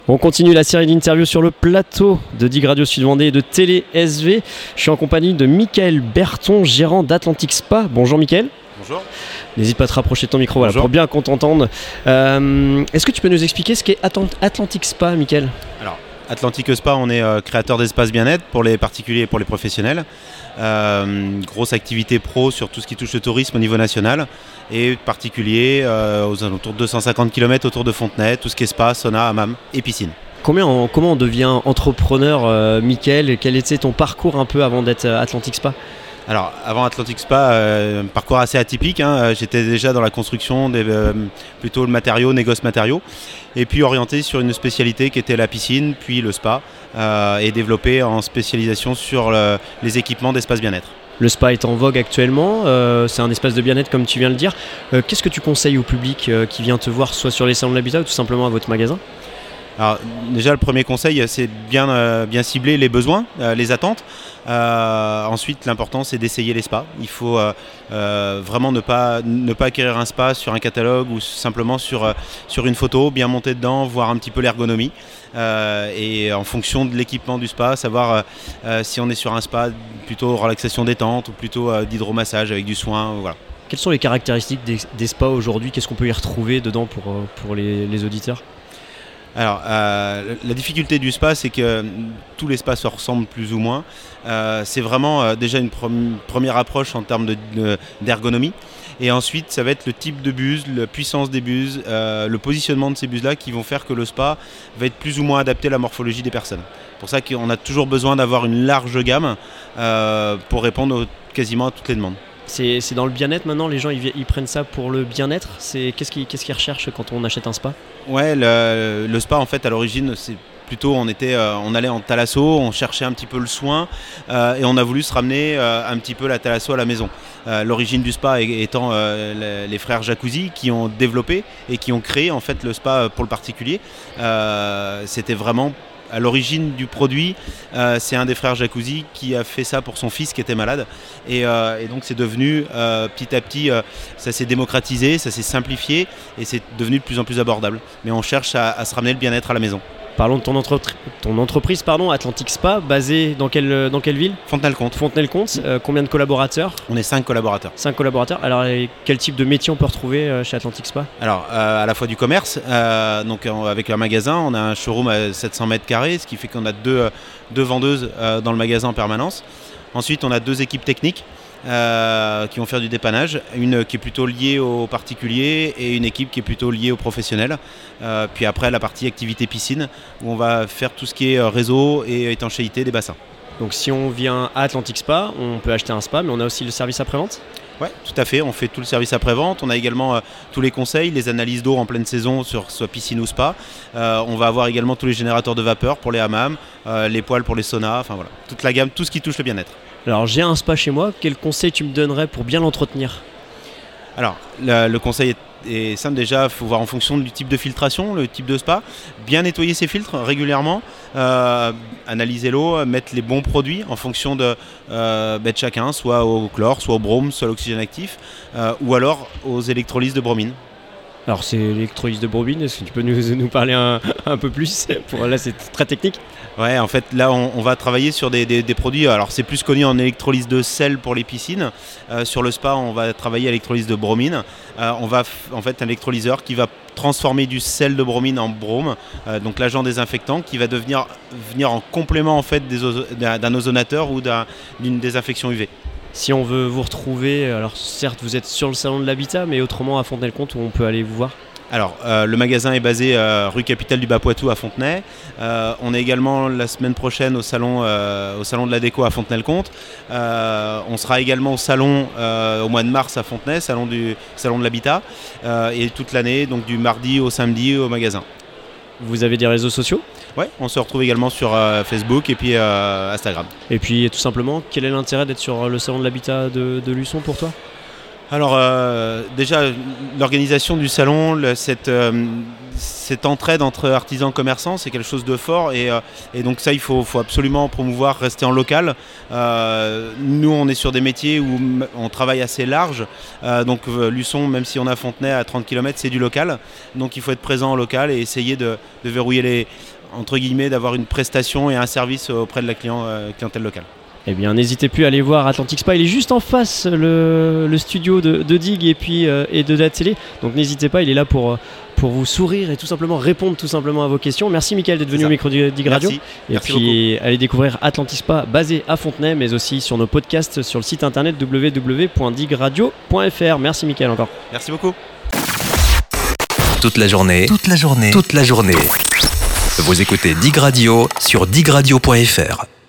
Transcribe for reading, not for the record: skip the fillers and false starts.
On continue la série d'interviews sur le plateau de Dig Radio Sud-Vendée et de Télé SV. Je suis en compagnie de Mickaël Berton, gérant d'Atlantic Spa. Bonjour Mickaël. Bonjour. N'hésite pas à te rapprocher de ton micro pour bien qu'on t'entende. Est-ce que tu peux nous expliquer ce qu'est Atlantic Spa, Mickaël ? Alors, Atlantic Spa, on est créateur d'espaces bien-être pour les particuliers et pour les professionnels. Grosse activité pro sur tout ce qui touche le tourisme au niveau national et particulier aux alentours de 250 km autour de Fontenay, tout ce qui est spa, sauna, hammam et piscine. Comment on devient entrepreneur, Mickaël ? Quel était ton parcours un peu avant d'être Atlantic Spa ? Alors, avant Atlantic Spa, un parcours assez atypique. J'étais déjà dans la construction, plutôt le matériau, négoce matériaux, et puis orienté sur une spécialité qui était la piscine, puis le spa, et développé en spécialisation sur les équipements d'espace bien-être. Le spa est en vogue actuellement, c'est un espace de bien-être comme tu viens de le dire. Qu'est-ce que tu conseilles au public qui vient te voir, soit sur les salons de l'habitat ou tout simplement à votre magasin ? Alors, déjà, le premier conseil, c'est bien cibler les besoins, les attentes. Ensuite, l'important, c'est d'essayer les spas. Il faut vraiment ne pas acquérir un spa sur un catalogue ou simplement sur une photo, bien monter dedans, voir un petit peu l'ergonomie. Et en fonction de l'équipement du spa, savoir si on est sur un spa plutôt relaxation détente ou plutôt d'hydromassage avec du soin. Voilà. Quelles sont les caractéristiques des spas aujourd'hui ? Qu'est-ce qu'on peut y retrouver dedans pour les auditeurs ? Alors, la difficulté du spa, c'est que tous les spas se ressemblent plus ou moins. C'est vraiment déjà une première approche en termes d'ergonomie. Et ensuite, ça va être le type de buse, la puissance des buses, le positionnement de ces buses-là qui vont faire que le spa va être plus ou moins adapté à la morphologie des personnes. C'est pour ça qu'on a toujours besoin d'avoir une large gamme pour répondre quasiment à toutes les demandes. C'est dans le bien-être maintenant, les gens ils prennent ça pour le bien-être. Qu'est-ce qu'ils recherchent quand on achète un spa ? Ouais, le spa en fait à l'origine c'est plutôt on allait en thalasso, on cherchait un petit peu le soin et on a voulu se ramener un petit peu la thalasso à la maison. L'origine du spa étant les frères Jacuzzi qui ont développé et qui ont créé en fait le spa pour le particulier. C'était vraiment à l'origine du produit, c'est un des frères Jacuzzi qui a fait ça pour son fils qui était malade. Et donc c'est devenu petit à petit, ça s'est démocratisé, ça s'est simplifié et c'est devenu de plus en plus abordable. Mais on cherche à se ramener le bien-être à la maison. Parlons de ton entreprise, Atlantic Spa, basée dans quelle ville ? Fontenay-le-Comte. Fontenay-le-Comte, combien de collaborateurs ? On est 5 collaborateurs. 5 collaborateurs. Alors, quel type de métier on peut retrouver chez Atlantic Spa ? Alors, à la fois du commerce, donc avec un magasin, on a un showroom à 700 mètres carrés, ce qui fait qu'on a deux vendeuses dans le magasin en permanence. Ensuite, on a 2 équipes techniques qui vont faire du dépannage, une qui est plutôt liée aux particuliers et une équipe qui est plutôt liée aux professionnels. Puis après la partie activité piscine où on va faire tout ce qui est réseau et étanchéité des bassins. Donc si on vient à Atlantic Spa, on peut acheter un spa, mais on a aussi le service après-vente ? Oui, tout à fait, on fait tout le service après-vente, on a également tous les conseils, les analyses d'eau en pleine saison sur soit piscine ou spa. On va avoir également tous les générateurs de vapeur pour les hammams, les poêles pour les saunas, enfin voilà, toute la gamme, tout ce qui touche le bien-être. Alors j'ai un spa chez moi, quel conseil tu me donnerais pour bien l'entretenir ? Alors le conseil est simple déjà, il faut voir en fonction du type de filtration, le type de spa, bien nettoyer ses filtres régulièrement, analyser l'eau, mettre les bons produits en fonction de chacun, soit au chlore, soit au brome, soit à l'oxygène actif, ou alors aux électrolyses de bromine. Alors c'est l'électrolyse de bromine, est-ce que tu peux nous parler un peu plus ? Là c'est très technique. Ouais, en fait là on va travailler sur des produits, alors c'est plus connu en électrolyse de sel pour les piscines. Sur le spa on va travailler à l'électrolyse de bromine. On va en fait un électrolyseur qui va transformer du sel de bromine en brome, donc l'agent désinfectant qui va venir en complément en fait d'un ozonateur ou d'une désinfection UV. Si on veut vous retrouver, alors certes vous êtes sur le salon de l'habitat, mais autrement à Fontenay-le-Comte où on peut aller vous voir ? Alors, le magasin est basé rue Capitale du Bas-Poitou à Fontenay. On est également la semaine prochaine au salon de la déco à Fontenay-le-Comte. On sera également au salon au mois de mars à Fontenay, salon de l'habitat, et toute l'année, donc du mardi au samedi au magasin. Vous avez des réseaux sociaux ? Ouais, on se retrouve également sur Facebook et puis Instagram. Et puis tout simplement, quel est l'intérêt d'être sur le salon de l'habitat de Luçon pour toi ? Alors déjà l'organisation du salon, cette entraide entre artisans et commerçants, c'est quelque chose de fort et donc ça il faut absolument promouvoir, rester en local. Nous on est sur des métiers où on travaille assez large, donc Luçon, même si on a Fontenay à 30 km, c'est du local, donc il faut être présent en local et essayer de verrouiller entre guillemets, d'avoir une prestation et un service auprès de la clientèle locale. Eh bien, n'hésitez plus à aller voir Atlantic Spa. Il est juste en face le studio de Dig et de la télé. Donc n'hésitez pas, il est là pour vous sourire et tout simplement répondre tout simplement à vos questions. Merci Mickaël d'être venu au micro de Dig Radio. Merci puis allez découvrir Atlantic Spa basé à Fontenay, mais aussi sur nos podcasts sur le site internet www.digradio.fr. Merci Mickaël encore. Merci beaucoup. Toute la journée. Vous écoutez Dig Radio sur digradio.fr.